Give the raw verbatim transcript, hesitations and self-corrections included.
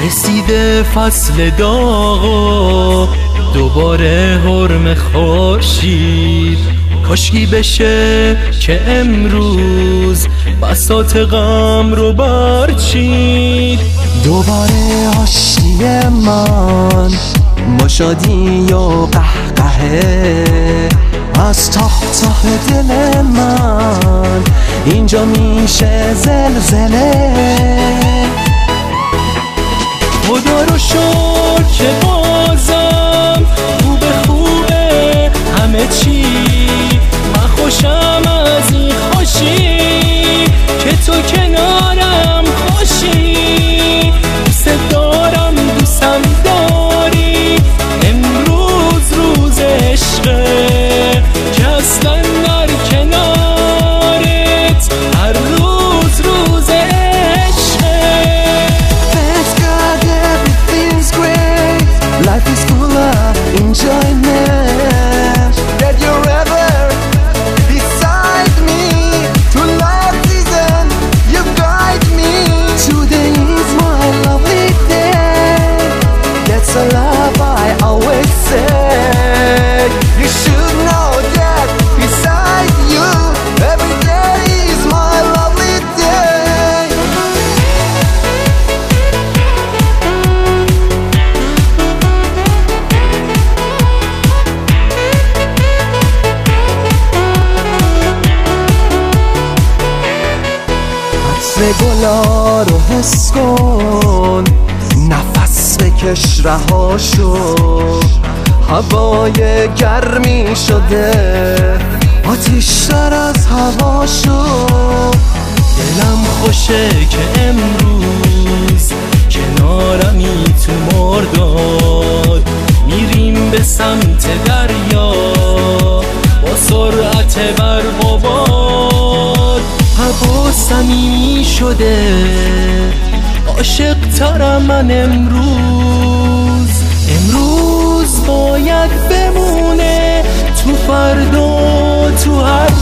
رسیده فصل داغ، دوباره حرم خورشید. کاشکی بشه که امروز بساط غم رو برچید. دوباره آشتی من با شادی و قهقهه، از تاه تاه دل من اینجا میشه زلزله. خدا رو شکر که بازم خوبه خوبه همه چی. من خوشم از این خوشی که تو کنارم خوشی. دوست دارم دوستم داری، امروز روز عشقه که اصلا در کنارت هر روز روز عشقه. Thanks God everything's great, life is full of enjoyment. That you're ever beside me, to love season you guide me. Today is my lovely day, that's a love I always say. You should know that beside you every day is my lovely day. عطر گلا رو حس کن، نفس بکش رهاشو. هوای گرمی شده آتیش‌تر از هواشو. دلم خوشه که امروز کنارمی تو مرداد. میریم به سمت دریا با سرعت برق و باد. هوا صمیمی شده عاشق ترم من امروز. امروز باید بمونه تو فردا تو هر